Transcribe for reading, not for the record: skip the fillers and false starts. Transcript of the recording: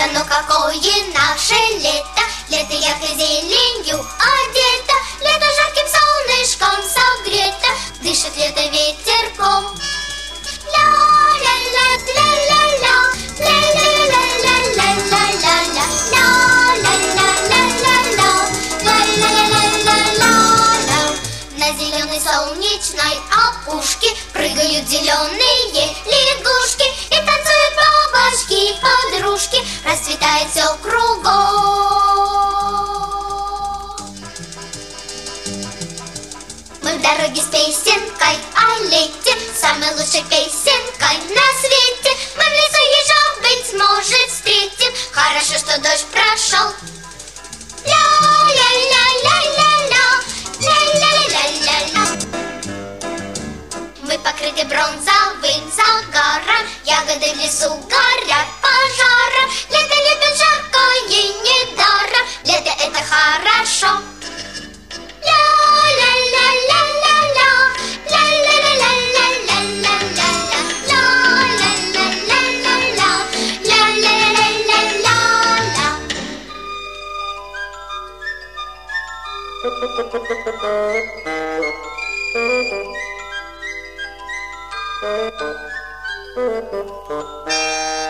лето, но какое наше лето? Лето яркой зеленью одето, лето жарким солнышком согрето, дышит лето ветерком. Ля-ля-ля-ля-ля-ля, ля-ля-ля-ля-ля-ля-ля-ля, ля-ля-ля-ля-ля-ля-ля-ля-ля. На зеленой солнечной опушке прыгают зеленые лягушки и танцуют бабочки-подружки, расцветает все кругом. Мы в дороге с песенкой о лете, самой лучшей песенкой на свете. Мы в лесу еще, быть может, встретим, хорошо, что дождь прошел. Ля-ля-ля-ля-ля-ля, ля-ля-ля-ля-ля. Мы покрыты бронзовым загаром, ягоды в лесу горят пожаром. Лето любит жаркое недаром, лето это хорошо. Ля-ля-ля-ля-ля-ля, ля-ля-ля-ля-ля-ля-ля-ля, ля-ля-ля-ля-ля-ля-ля-ля.